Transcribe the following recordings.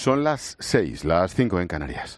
Son las 6, las 5 en Canarias.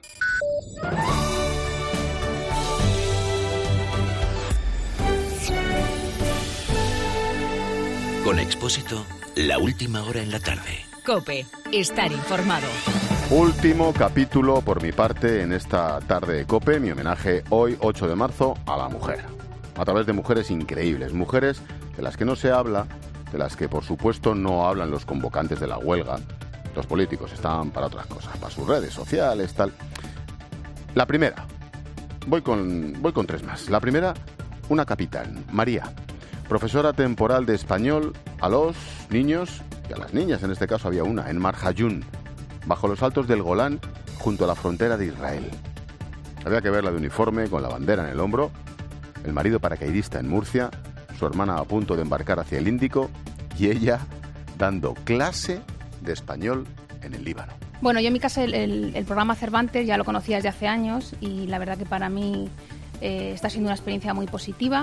Con Expósito, la última hora en la tarde. COPE, estar informado. Último capítulo por mi parte en esta tarde de COPE, mi homenaje hoy, 8 de marzo, a la mujer. A través de mujeres increíbles, mujeres de las que no se habla, de las que por supuesto no hablan los convocantes de la huelga. Los políticos están para otras cosas, para sus redes sociales, tal. La primera, voy con 3 más. La primera, una capitán, María, profesora temporal de español a los niños y a las niñas, en este caso había una, en Marjayún, bajo los altos del Golán, junto a la frontera de Israel. Había que verla de uniforme, con la bandera en el hombro, el marido paracaidista en Murcia, su hermana a punto de embarcar hacia el Índico y ella dando clase de español en el Líbano. Bueno, yo en mi casa el programa Cervantes ya lo conocía desde hace años y la verdad que para mí está siendo una experiencia muy positiva.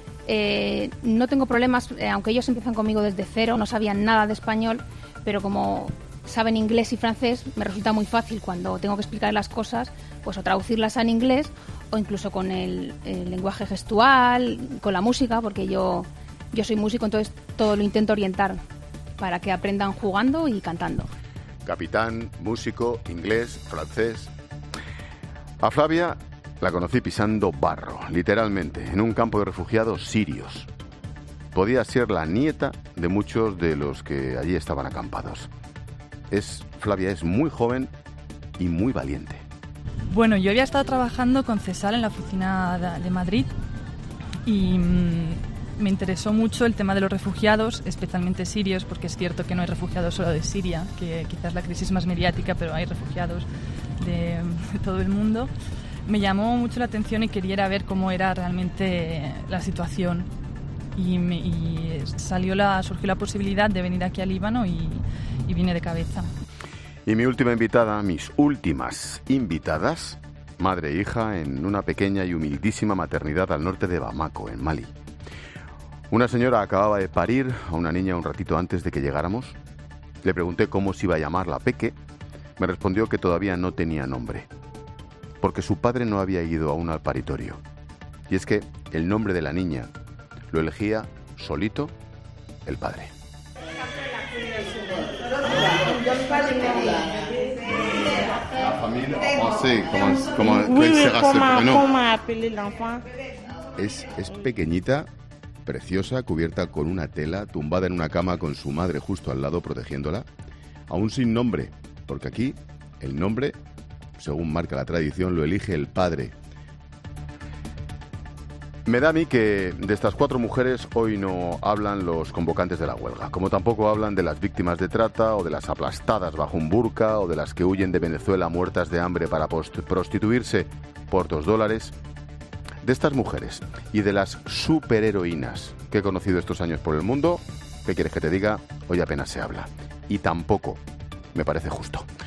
No tengo problemas, aunque ellos empiezan conmigo desde cero, no sabían nada de español, pero como saben inglés y francés, me resulta muy fácil cuando tengo que explicar las cosas, pues o traducirlas en inglés o incluso con el lenguaje gestual, con la música, porque yo soy músico, entonces todo lo intento orientar para que aprendan jugando y cantando. Capitán, músico, inglés, francés. A Flavia la conocí pisando barro, literalmente, en un campo de refugiados sirios. Podía ser la nieta de muchos de los que allí estaban acampados. Flavia es muy joven y muy valiente. Bueno, yo había estado trabajando con Cesar en la oficina de Madrid y me interesó mucho el tema de los refugiados, especialmente sirios, porque es cierto que no hay refugiados solo de Siria, que quizás la crisis más mediática, pero hay refugiados de todo el mundo. Me llamó mucho la atención y quería ir a ver cómo era realmente la situación. Y surgió la posibilidad de venir aquí al Líbano y vine de cabeza. Y mi última invitada, mis últimas invitadas, madre e hija en una pequeña y humildísima maternidad al norte de Bamako, en Mali. Una señora acababa de parir a una niña un ratito antes de que llegáramos. Le pregunté cómo se iba a llamar la peque. Me respondió que todavía no tenía nombre, porque su padre no había ido aún al paritorio. Y es que el nombre de la niña lo elegía solito el padre. La familia, es pequeñita, preciosa, cubierta con una tela, tumbada en una cama con su madre justo al lado protegiéndola, aún sin nombre, porque aquí el nombre, según marca la tradición, lo elige el padre. Me da a mí que de estas 4 mujeres hoy no hablan los convocantes de la huelga, como tampoco hablan de las víctimas de trata o de las aplastadas bajo un burka o de las que huyen de Venezuela muertas de hambre para prostituirse por $2. De estas mujeres y de las superheroínas que he conocido estos años por el mundo, ¿qué quieres que te diga? Hoy apenas se habla. Y tampoco me parece justo.